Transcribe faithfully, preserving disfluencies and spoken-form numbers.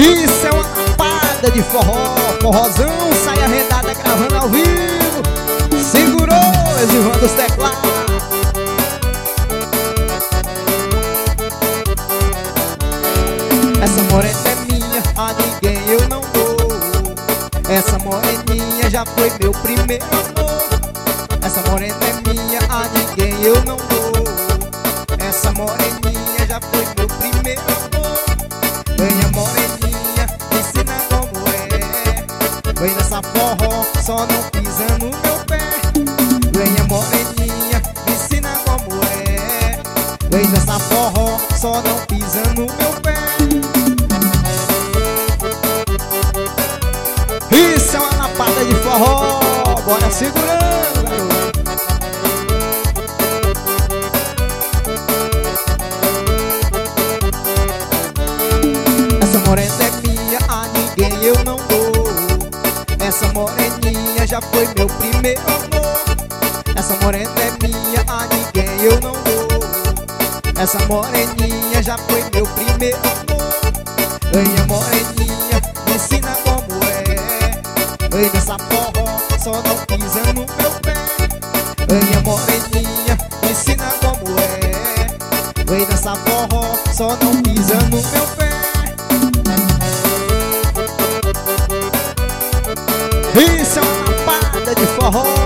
Isso é uma lapada de forró, forrozão, sai arredada gravando ao vivo. Segurou, exivando os teclados. Essa morena é minha, a ninguém eu não dou. Essa moreninha já foi meu primeiro amor. Essa morena é minha, a ninguém eu não dou. Essa moreninha já foi meu primeiro amor. Venha moreninha, me ensina como é. Vem nessa forró, só não pisa no meu pé. Venha moreninha, me ensina como é. Vem nessa forró, só não pisa no meu pé. Isso é uma lapada de forró, bora segurando, garoto. Essa morena é minha, a ninguém eu não dou. Essa moreninha já foi meu primeiro amor. Essa morena é minha, a ninguém eu não dou. Essa moreninha já foi meu primeiro amor. Venha moreninha, me ensina como é. Vem nessa forró, só não pisa no meu pé. Venha moreninha, me ensina como é. Vem nessa forró, só não pisa no meu pé. Isso é uma lapada de forró.